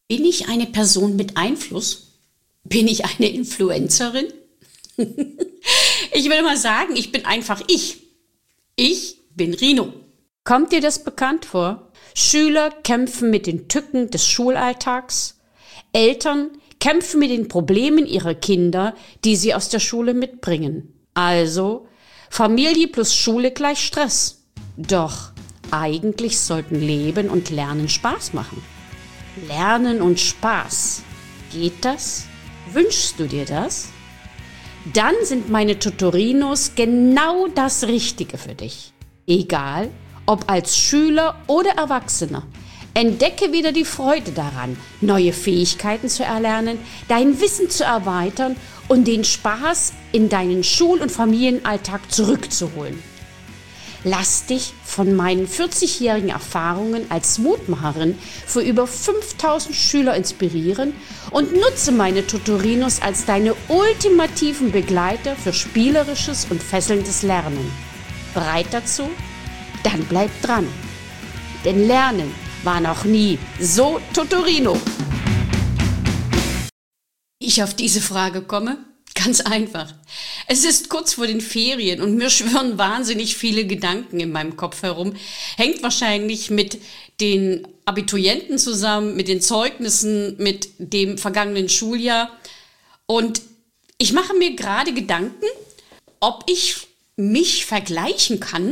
Bin ich eine Person mit Einfluss? Bin ich eine Influencerin? Ich will mal sagen, ich bin einfach ich. Ich bin Rino. Kommt dir das bekannt vor? Schüler kämpfen mit den Tücken des Schulalltags. Eltern kämpfen mit den Problemen ihrer Kinder, die sie aus der Schule mitbringen. Also, Familie plus Schule gleich Stress. Doch eigentlich sollten Leben und Lernen Spaß machen. Lernen und Spaß. Geht das? Wünschst du dir das? Dann sind meine Tutorinos genau das Richtige für dich. Egal, ob als Schüler oder Erwachsener. Entdecke wieder die Freude daran, neue Fähigkeiten zu erlernen, dein Wissen zu erweitern und den Spaß in deinen Schul- und Familienalltag zurückzuholen. Lass dich von meinen 40-jährigen Erfahrungen als Mutmacherin für über 5000 Schüler inspirieren und nutze meine Tutorinos als deine ultimativen Begleiter für spielerisches und fesselndes Lernen. Bereit dazu? Dann bleib dran. Denn Lernen war noch nie so Tutorino. Wie ich auf diese Frage komme? Ganz einfach. Es ist kurz vor den Ferien und mir schwirren wahnsinnig viele Gedanken in meinem Kopf herum. Hängt wahrscheinlich mit den Abiturienten zusammen, mit den Zeugnissen, mit dem vergangenen Schuljahr. Und ich mache mir gerade Gedanken, ob ich mich vergleichen kann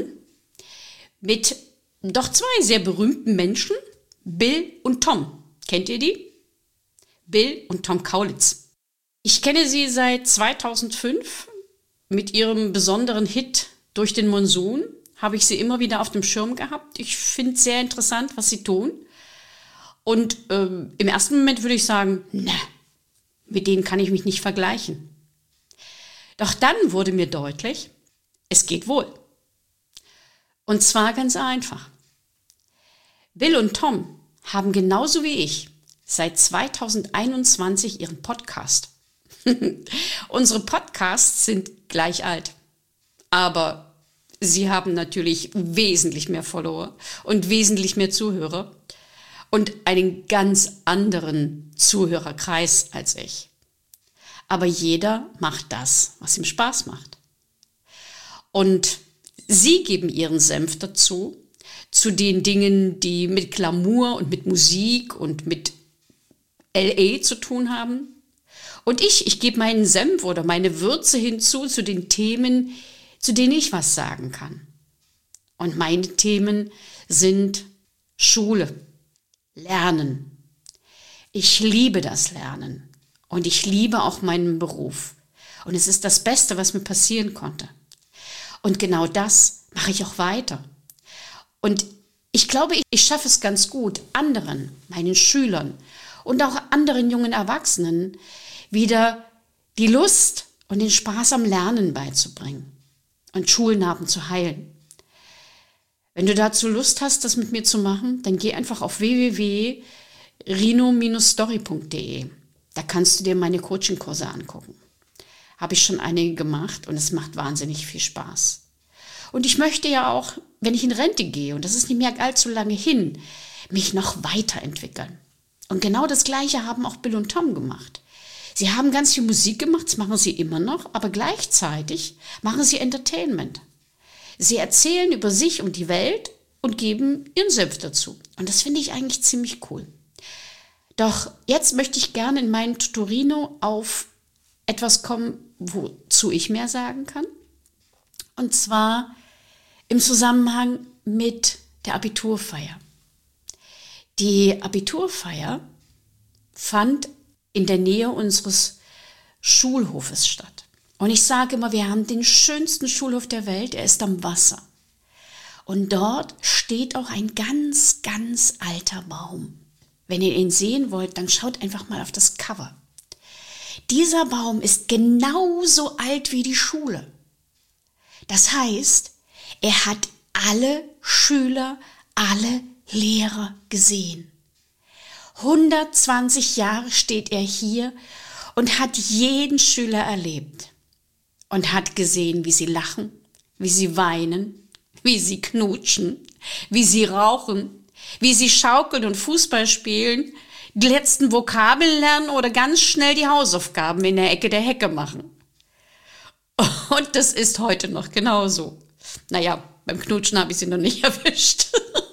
mit doch zwei sehr berühmten Menschen, Bill und Tom. Kennt ihr die? Bill und Tom Kaulitz. Ich kenne sie seit 2005. Mit ihrem besonderen Hit Durch den Monsun habe ich sie immer wieder auf dem Schirm gehabt. Ich finde es sehr interessant, was sie tun. Und im ersten Moment würde ich sagen, ne, mit denen kann ich mich nicht vergleichen. Doch dann wurde mir deutlich, es geht wohl. Und zwar ganz einfach. Bill und Tom haben genauso wie ich seit 2021 ihren Podcast. Unsere Podcasts sind gleich alt, aber sie haben natürlich wesentlich mehr Follower und wesentlich mehr Zuhörer und einen ganz anderen Zuhörerkreis als ich. Aber jeder macht das, was ihm Spaß macht. Und sie geben ihren Senf dazu, zu den Dingen, die mit Glamour und mit Musik und mit LA zu tun haben. Und ich gebe meinen Senf oder meine Würze hinzu zu den Themen, zu denen ich was sagen kann. Und meine Themen sind Schule, Lernen. Ich liebe das Lernen und ich liebe auch meinen Beruf. Und es ist das Beste, was mir passieren konnte. Und genau das mache ich auch weiter. Und ich glaube, ich schaffe es ganz gut, anderen, meinen Schülern und auch anderen jungen Erwachsenen wieder die Lust und den Spaß am Lernen beizubringen und Schulnarben zu heilen. Wenn du dazu Lust hast, das mit mir zu machen, dann geh einfach auf www.rino-story.de. Da kannst du dir meine Coaching-Kurse angucken. Habe ich schon einige gemacht und es macht wahnsinnig viel Spaß. Und ich möchte ja auch, wenn ich in Rente gehe, und das ist nicht mehr allzu lange hin, mich noch weiterentwickeln. Und genau das Gleiche haben auch Bill und Tom gemacht. Sie haben ganz viel Musik gemacht, das machen sie immer noch, aber gleichzeitig machen sie Entertainment. Sie erzählen über sich und die Welt und geben ihren Senf dazu. Und das finde ich eigentlich ziemlich cool. Doch jetzt möchte ich gerne in meinem Tutorino auf etwas kommen, wozu ich mehr sagen kann. Und zwar im Zusammenhang mit der Abiturfeier. Die Abiturfeier fand in der Nähe unseres Schulhofes statt. Und ich sage immer, wir haben den schönsten Schulhof der Welt, er ist am Wasser. Und dort steht auch ein ganz, ganz alter Baum. Wenn ihr ihn sehen wollt, dann schaut einfach mal auf das Cover. Dieser Baum ist genauso alt wie die Schule. Das heißt, er hat alle Schüler, alle Lehrer gesehen. 120 Jahre steht er hier und hat jeden Schüler erlebt und hat gesehen, wie sie lachen, wie sie weinen, wie sie knutschen, wie sie rauchen, wie sie schaukeln und Fußball spielen, die letzten Vokabeln lernen oder ganz schnell die Hausaufgaben in der Ecke der Hecke machen. Und das ist heute noch genauso. Naja, beim Knutschen habe ich sie noch nicht erwischt.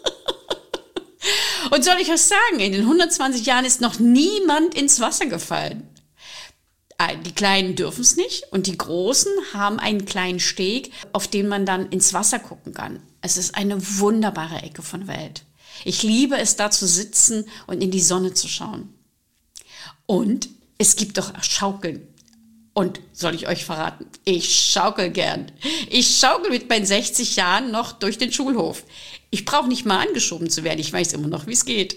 Und soll ich euch sagen, in den 120 Jahren ist noch niemand ins Wasser gefallen. Die Kleinen dürfen es nicht und die Großen haben einen kleinen Steg, auf den man dann ins Wasser gucken kann. Es ist eine wunderbare Ecke von Welt. Ich liebe es, da zu sitzen und in die Sonne zu schauen. Und es gibt doch Schaukeln. Und soll ich euch verraten, ich schaukel gern. Ich schaukel mit meinen 60 Jahren noch durch den Schulhof. Ich brauche nicht mal angeschoben zu werden, ich weiß immer noch, wie es geht.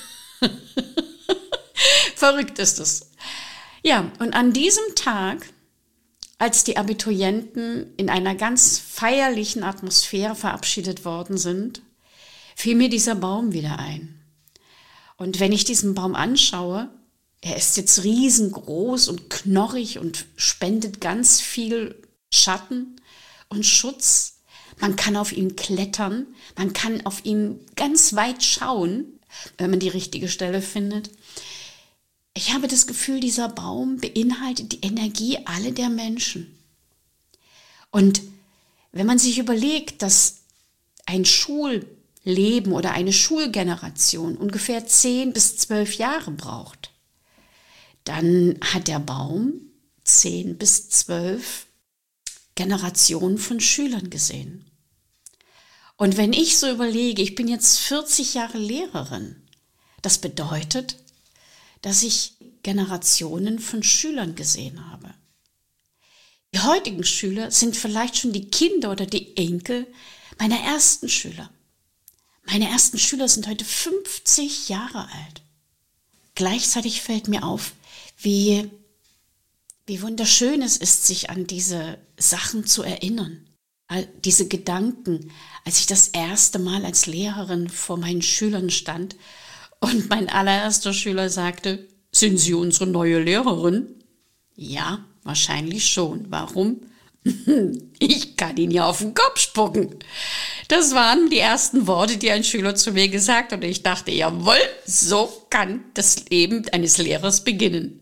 Verrückt ist es. Ja, und an diesem Tag, als die Abiturienten in einer ganz feierlichen Atmosphäre verabschiedet worden sind, fiel mir dieser Baum wieder ein. Und wenn ich diesen Baum anschaue, er ist jetzt riesengroß und knorrig und spendet ganz viel Schatten und Schutz. Man kann auf ihn klettern, man kann auf ihn ganz weit schauen, wenn man die richtige Stelle findet. Ich habe das Gefühl, dieser Baum beinhaltet die Energie aller der Menschen. Und wenn man sich überlegt, dass ein Schulleben oder eine Schulgeneration ungefähr 10 bis 12 Jahre braucht, dann hat der Baum 10 bis 12 Generationen von Schülern gesehen. Und wenn ich so überlege, ich bin jetzt 40 Jahre Lehrerin, das bedeutet, dass ich Generationen von Schülern gesehen habe. Die heutigen Schüler sind vielleicht schon die Kinder oder die Enkel meiner ersten Schüler. Meine ersten Schüler sind heute 50 Jahre alt. Gleichzeitig fällt mir auf, wie wunderschön es ist, sich an diese Sachen zu erinnern. All diese Gedanken, als ich das erste Mal als Lehrerin vor meinen Schülern stand und mein allererster Schüler sagte, sind Sie unsere neue Lehrerin? Ja, wahrscheinlich schon. Warum? Ich kann Ihnen ja auf den Kopf spucken. Das waren die ersten Worte, die ein Schüler zu mir gesagt hat. Und ich dachte, jawohl, so kann das Leben eines Lehrers beginnen.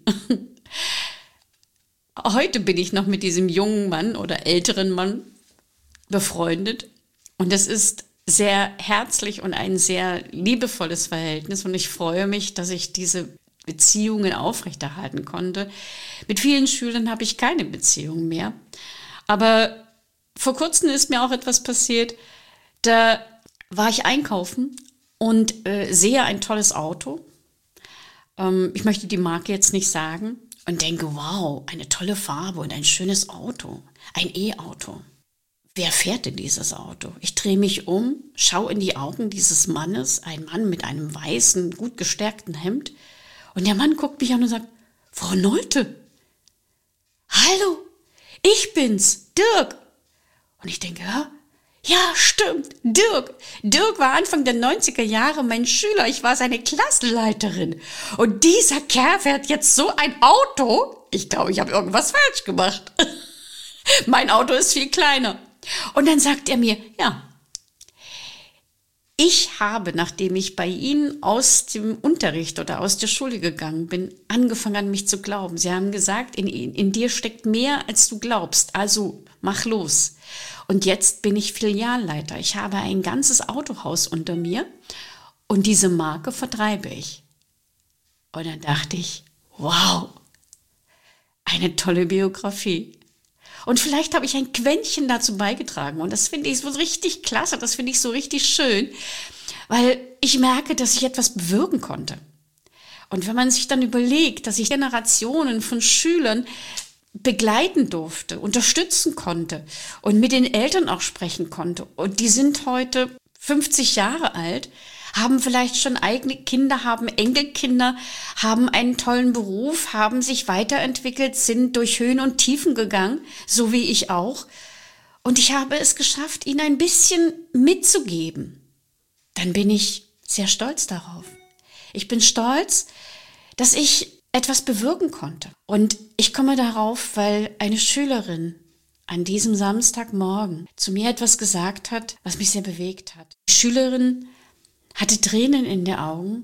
Heute bin ich noch mit diesem jungen Mann oder älteren Mann befreundet. Und es ist sehr herzlich und ein sehr liebevolles Verhältnis. Und ich freue mich, dass ich diese Beziehungen aufrechterhalten konnte. Mit vielen Schülern habe ich keine Beziehung mehr. Aber vor kurzem ist mir auch etwas passiert. Da war ich einkaufen und sehe ein tolles Auto. Ich möchte die Marke jetzt nicht sagen. Und denke, wow, eine tolle Farbe und ein schönes Auto. Ein E-Auto. Wer fährt denn dieses Auto? Ich drehe mich um, schaue in die Augen dieses Mannes, ein Mann mit einem weißen, gut gestärkten Hemd. Und der Mann guckt mich an und sagt, Frau Nolte, hallo, ich bin's, Dirk. Und ich denke, ja, stimmt, Dirk. Dirk war Anfang der 90er Jahre mein Schüler. Ich war seine Klassenleiterin. Und dieser Kerl fährt jetzt so ein Auto. Ich glaube, ich habe irgendwas falsch gemacht. Mein Auto ist viel kleiner. Und dann sagt er mir, ja, ich habe, nachdem ich bei Ihnen aus dem Unterricht oder aus der Schule gegangen bin, angefangen an mich zu glauben. Sie haben gesagt, in dir steckt mehr, als du glaubst. Also mach los. Und jetzt bin ich Filialleiter. Ich habe ein ganzes Autohaus unter mir und diese Marke vertreibe ich. Und dann dachte ich, wow, eine tolle Biografie. Und vielleicht habe ich ein Quäntchen dazu beigetragen. Und das finde ich so richtig klasse, das finde ich so richtig schön, weil ich merke, dass ich etwas bewirken konnte. Und wenn man sich dann überlegt, dass ich Generationen von Schülern begleiten durfte, unterstützen konnte und mit den Eltern auch sprechen konnte. Und die sind heute 50 Jahre alt, haben vielleicht schon eigene Kinder, haben Enkelkinder, haben einen tollen Beruf, haben sich weiterentwickelt, sind durch Höhen und Tiefen gegangen, so wie ich auch. Und ich habe es geschafft, ihnen ein bisschen mitzugeben. Dann bin ich sehr stolz darauf. Ich bin stolz, dass ich etwas bewirken konnte. Und ich komme darauf, weil eine Schülerin an diesem Samstagmorgen zu mir etwas gesagt hat, was mich sehr bewegt hat. Die Schülerin hatte Tränen in den Augen,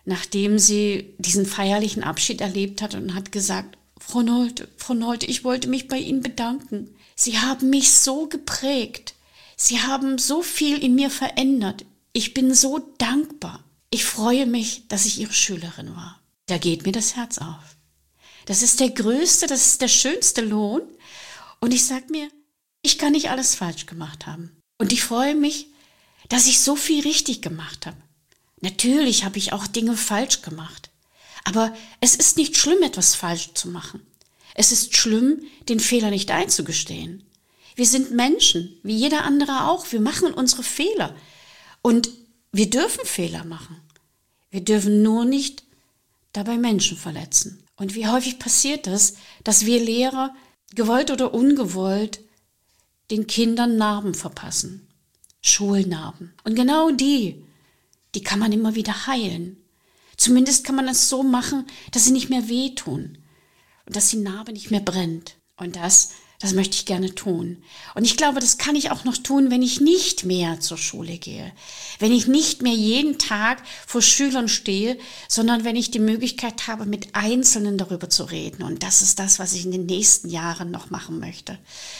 nachdem sie diesen feierlichen Abschied erlebt hat und hat gesagt, Frau Nolte, ich wollte mich bei Ihnen bedanken. Sie haben mich so geprägt. Sie haben so viel in mir verändert. Ich bin so dankbar. Ich freue mich, dass ich Ihre Schülerin war. Da geht mir das Herz auf. Das ist der größte, das ist der schönste Lohn. Und ich sage mir, ich kann nicht alles falsch gemacht haben. Und ich freue mich, dass ich so viel richtig gemacht habe. Natürlich habe ich auch Dinge falsch gemacht. Aber es ist nicht schlimm, etwas falsch zu machen. Es ist schlimm, den Fehler nicht einzugestehen. Wir sind Menschen, wie jeder andere auch. Wir machen unsere Fehler. Und wir dürfen Fehler machen. Wir dürfen nur nicht dabei Menschen verletzen. Und wie häufig passiert es, dass wir Lehrer, gewollt oder ungewollt, den Kindern Narben verpassen. Schulnarben. Und genau die kann man immer wieder heilen. Zumindest kann man es so machen, dass sie nicht mehr wehtun und dass die Narbe nicht mehr brennt. Und das möchte ich gerne tun. Und ich glaube, das kann ich auch noch tun, wenn ich nicht mehr zur Schule gehe. Wenn ich nicht mehr jeden Tag vor Schülern stehe, sondern wenn ich die Möglichkeit habe, mit Einzelnen darüber zu reden. Und das ist das, was ich in den nächsten Jahren noch machen möchte.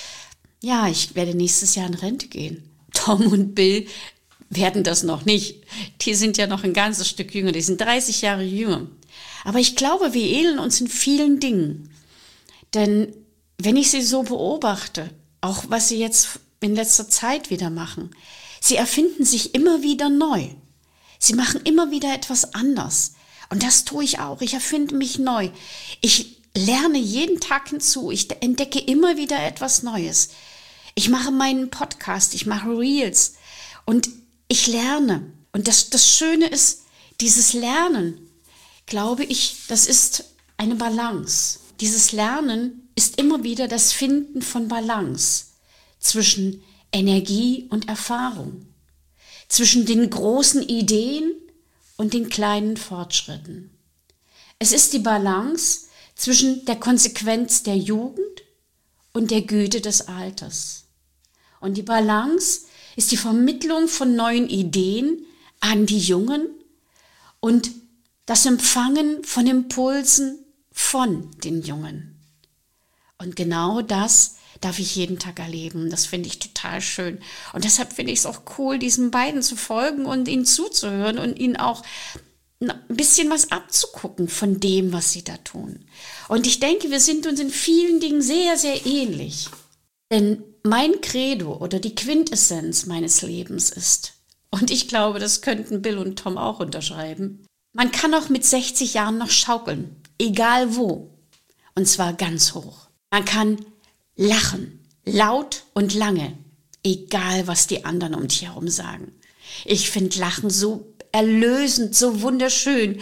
Ja, ich werde nächstes Jahr in Rente gehen. Tom und Bill werden das noch nicht. Die sind ja noch ein ganzes Stück jünger, die sind 30 Jahre jünger. Aber ich glaube, wir ähneln uns in vielen Dingen. Denn wenn ich sie so beobachte, auch was sie jetzt in letzter Zeit wieder machen, sie erfinden sich immer wieder neu. Sie machen immer wieder etwas anders. Und das tue ich auch. Ich erfinde mich neu. Ich lerne jeden Tag hinzu. Ich entdecke immer wieder etwas Neues. Ich mache meinen Podcast, ich mache Reels und ich lerne. Und das Schöne ist, dieses Lernen, glaube ich, das ist eine Balance. Dieses Lernen ist immer wieder das Finden von Balance zwischen Energie und Erfahrung, zwischen den großen Ideen und den kleinen Fortschritten. Es ist die Balance zwischen der Konsequenz der Jugend und der Güte des Alters. Und die Balance ist die Vermittlung von neuen Ideen an die Jungen und das Empfangen von Impulsen von den Jungen. Und genau das darf ich jeden Tag erleben. Das finde ich total schön. Und deshalb finde ich es auch cool, diesen beiden zu folgen und ihnen zuzuhören und ihnen auch ein bisschen was abzugucken von dem, was sie da tun. Und ich denke, wir sind uns in vielen Dingen sehr, sehr ähnlich. Denn mein Credo oder die Quintessenz meines Lebens ist, und ich glaube, das könnten Bill und Tom auch unterschreiben, man kann auch mit 60 Jahren noch schaukeln, egal wo, und zwar ganz hoch. Man kann lachen, laut und lange, egal was die anderen um dich herum sagen. Ich finde Lachen so erlösend, so wunderschön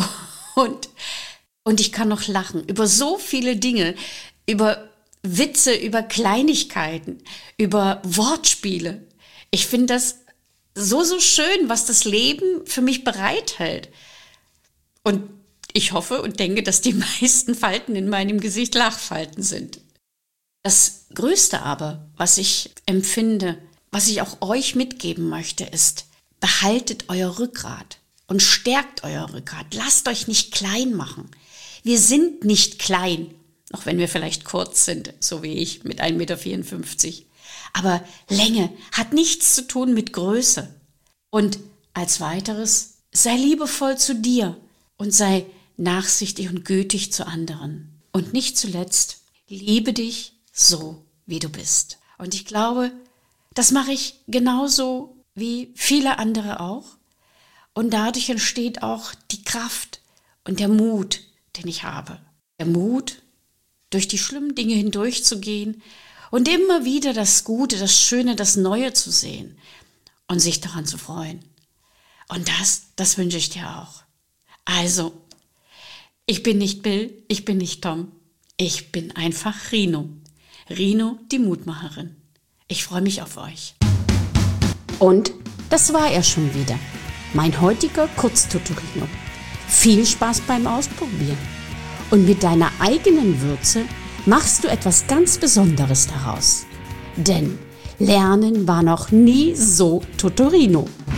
und ich kann noch lachen über so viele Dinge, über Witze, über Kleinigkeiten, über Wortspiele. Ich finde das so schön, was das Leben für mich bereithält. Und ich hoffe und denke, dass die meisten Falten in meinem Gesicht Lachfalten sind. Das Größte aber, was ich empfinde, was ich auch euch mitgeben möchte, ist, behaltet euer Rückgrat und stärkt euer Rückgrat. Lasst euch nicht klein machen. Wir sind nicht klein, auch wenn wir vielleicht kurz sind, so wie ich mit 1,54 Meter. Aber Länge hat nichts zu tun mit Größe. Und als weiteres, sei liebevoll zu dir und sei nachsichtig und gütig zu anderen. Und nicht zuletzt, liebe dich so, wie du bist. Und ich glaube, das mache ich genauso wie viele andere auch. Und dadurch entsteht auch die Kraft und der Mut, den ich habe. Der Mut, durch die schlimmen Dinge hindurchzugehen und immer wieder das Gute, das Schöne, das Neue zu sehen und sich daran zu freuen. Und das wünsche ich dir auch. Also, ich bin nicht Bill, ich bin nicht Tom, ich bin einfach Rino. Rino, die Mutmacherin. Ich freue mich auf euch. Und das war er schon wieder, mein heutiger Kurztutorino. Viel Spaß beim Ausprobieren. Und mit deiner eigenen Würze machst du etwas ganz Besonderes daraus. Denn Lernen war noch nie so Tutorino.